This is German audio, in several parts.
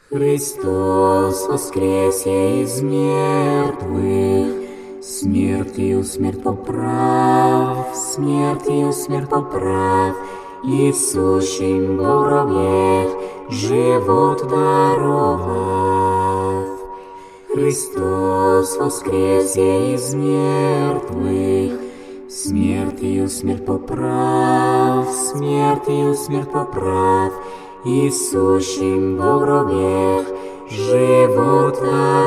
Христос воскресе из мертвых, смертью смерть поправ, смертью смерть поправ, и сущим в гробе живот даровав. Христос воскресе из мертвых, смертью смерть поправ, смертью смерть поправ, и сущим в гробе живот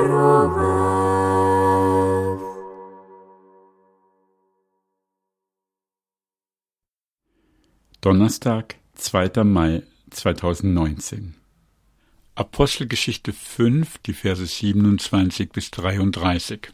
даровав. Donnerstag, 2. Mai 2019. Apostelgeschichte 5, die Verse 27 bis 33.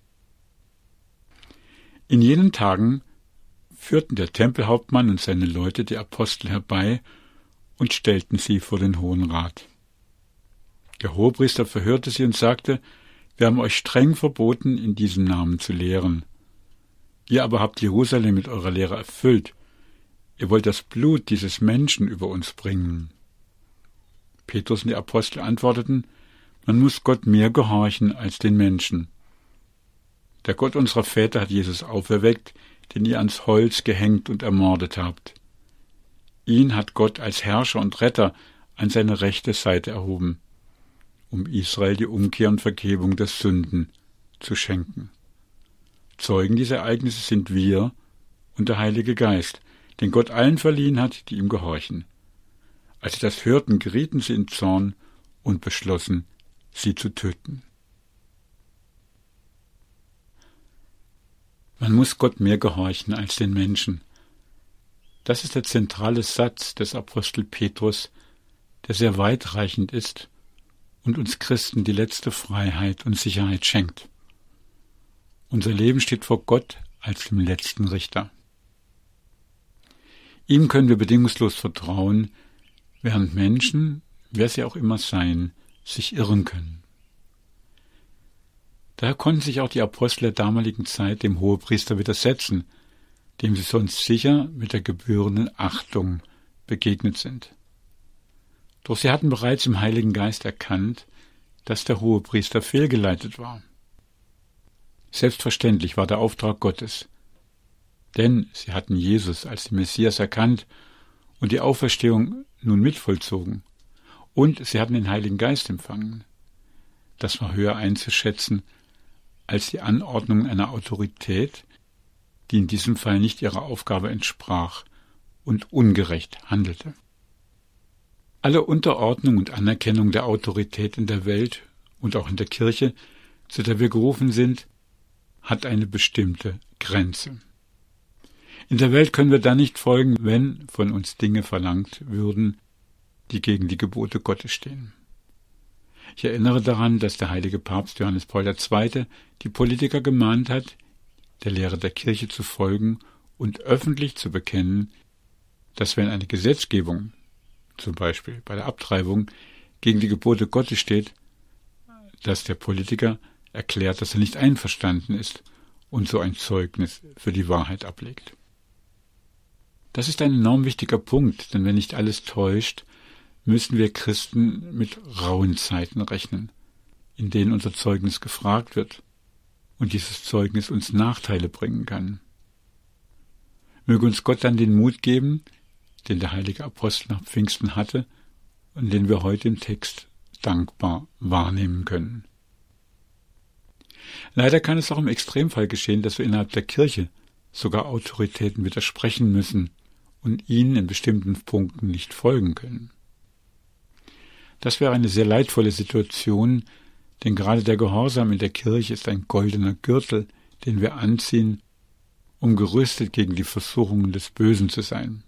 In jenen Tagen führten der Tempelhauptmann und seine Leute die Apostel herbei und stellten sie vor den Hohen Rat. Der Hohepriester verhörte sie und sagte: Wir haben euch streng verboten, in diesem Namen zu lehren. Ihr aber habt Jerusalem mit eurer Lehre erfüllt. Ihr wollt das Blut dieses Menschen über uns bringen. Petrus und die Apostel antworteten: Man muss Gott mehr gehorchen als den Menschen. Der Gott unserer Väter hat Jesus auferweckt, den ihr ans Holz gehängt und ermordet habt. Ihn hat Gott als Herrscher und Retter an seine rechte Seite erhoben, um Israel die Umkehr und Vergebung der Sünden zu schenken. Zeugen dieser Ereignisse sind wir und der Heilige Geist, den Gott allen verliehen hat, die ihm gehorchen. Als sie das hörten, gerieten sie in Zorn und beschlossen, sie zu töten. Man muss Gott mehr gehorchen als den Menschen. Das ist der zentrale Satz des Apostel Petrus, der sehr weitreichend ist und uns Christen die letzte Freiheit und Sicherheit schenkt. Unser Leben steht vor Gott als dem letzten Richter. Ihm können wir bedingungslos vertrauen, während Menschen, wer sie auch immer seien, sich irren können. Daher konnten sich auch die Apostel der damaligen Zeit dem Hohepriester widersetzen, dem sie sonst sicher mit der gebührenden Achtung begegnet sind. Doch sie hatten bereits im Heiligen Geist erkannt, dass der Hohepriester fehlgeleitet war. Selbstverständlich war der Auftrag Gottes, denn sie hatten Jesus als den Messias erkannt und die Auferstehung nun mitvollzogen, und sie hatten den Heiligen Geist empfangen. Das war höher einzuschätzen als die Anordnung einer Autorität, die in diesem Fall nicht ihrer Aufgabe entsprach und ungerecht handelte. Alle Unterordnung und Anerkennung der Autorität in der Welt und auch in der Kirche, zu der wir gerufen sind, hat eine bestimmte Grenze. In der Welt können wir dann nicht folgen, wenn von uns Dinge verlangt würden, die gegen die Gebote Gottes stehen. Ich erinnere daran, dass der heilige Papst Johannes Paul II. Die Politiker gemahnt hat, der Lehre der Kirche zu folgen und öffentlich zu bekennen, dass wenn eine Gesetzgebung, zum Beispiel bei der Abtreibung, gegen die Gebote Gottes steht, dass der Politiker erklärt, dass er nicht einverstanden ist und so ein Zeugnis für die Wahrheit ablegt. Das ist ein enorm wichtiger Punkt, denn wenn nicht alles täuscht, müssen wir Christen mit rauen Zeiten rechnen, in denen unser Zeugnis gefragt wird und dieses Zeugnis uns Nachteile bringen kann. Möge uns Gott dann den Mut geben, den der heilige Apostel nach Pfingsten hatte und den wir heute im Text dankbar wahrnehmen können. Leider kann es auch im Extremfall geschehen, dass wir innerhalb der Kirche sogar Autoritäten widersprechen müssen und ihnen in bestimmten Punkten nicht folgen können. Das wäre eine sehr leidvolle Situation, denn gerade der Gehorsam in der Kirche ist ein goldener Gürtel, den wir anziehen, um gerüstet gegen die Versuchungen des Bösen zu sein.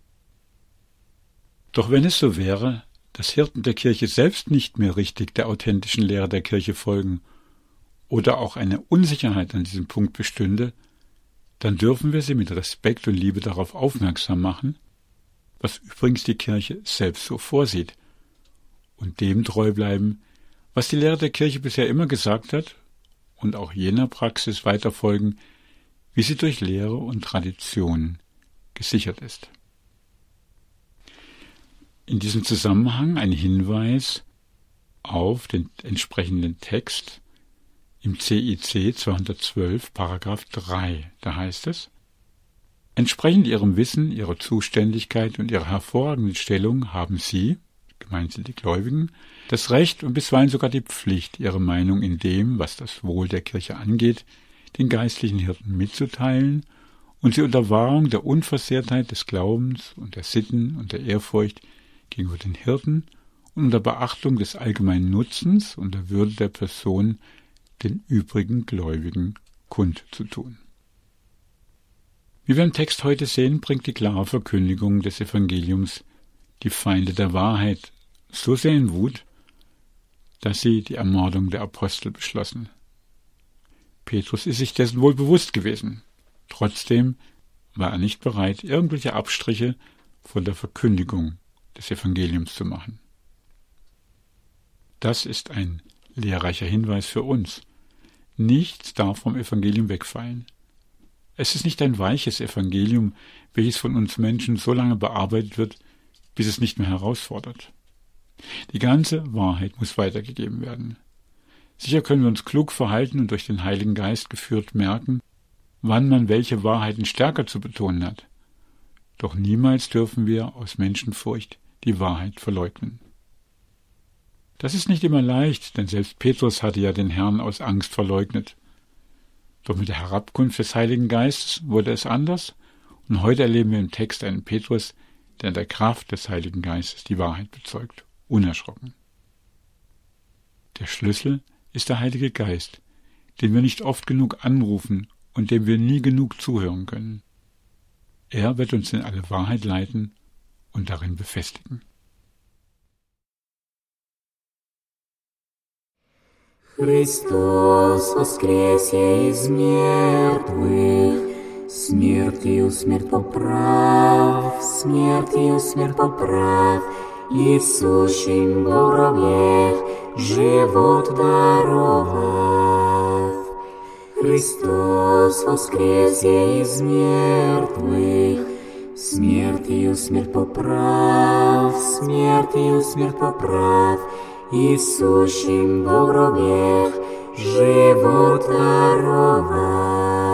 Doch wenn es so wäre, dass Hirten der Kirche selbst nicht mehr richtig der authentischen Lehre der Kirche folgen oder auch eine Unsicherheit an diesem Punkt bestünde, dann dürfen wir sie mit Respekt und Liebe darauf aufmerksam machen, was übrigens die Kirche selbst so vorsieht, und dem treu bleiben, was die Lehre der Kirche bisher immer gesagt hat, und auch jener Praxis weiterfolgen, wie sie durch Lehre und Tradition gesichert ist. In diesem Zusammenhang ein Hinweis auf den entsprechenden Text im CIC 212, Paragraph 3. Da heißt es: Entsprechend ihrem Wissen, ihrer Zuständigkeit und ihrer hervorragenden Stellung haben sie, gemeint sind die Gläubigen, das Recht und bisweilen sogar die Pflicht, ihre Meinung in dem, was das Wohl der Kirche angeht, den geistlichen Hirten mitzuteilen und sie unter Wahrung der Unversehrtheit des Glaubens und der Sitten und der Ehrfurcht gegenüber den Hirten und unter Beachtung des allgemeinen Nutzens und der Würde der Person den übrigen Gläubigen kundzutun. Wie wir im Text heute sehen, bringt die klare Verkündigung des Evangeliums die Feinde der Wahrheit so sehr in Wut, dass sie die Ermordung der Apostel beschlossen. Petrus ist sich dessen wohl bewusst gewesen. Trotzdem war er nicht bereit, irgendwelche Abstriche von der Verkündigung des Evangeliums zu machen. Das ist ein lehrreicher Hinweis für uns. Nichts darf vom Evangelium wegfallen. Es ist nicht ein weiches Evangelium, welches von uns Menschen so lange bearbeitet wird, bis es nicht mehr herausfordert. Die ganze Wahrheit muss weitergegeben werden. Sicher können wir uns klug verhalten und durch den Heiligen Geist geführt merken, wann man welche Wahrheiten stärker zu betonen hat. Doch niemals dürfen wir aus Menschenfurcht die Wahrheit verleugnen. Das ist nicht immer leicht, denn selbst Petrus hatte ja den Herrn aus Angst verleugnet. Doch mit der Herabkunft des Heiligen Geistes wurde es anders, und heute erleben wir im Text einen Petrus, der in der Kraft des Heiligen Geistes die Wahrheit bezeugt, unerschrocken. Der Schlüssel ist der Heilige Geist, den wir nicht oft genug anrufen und dem wir nie genug zuhören können. Er wird uns in alle Wahrheit leiten und darin befestigen. Христос воскресе из мертвых, смертью смерть поправ, смертью смерть поправ, и сущим в гробе живот даровав. Христос воскресе из мертвых, смертью смерть поправ, смертью смерть поправ, и сущим в гробе живот даровав.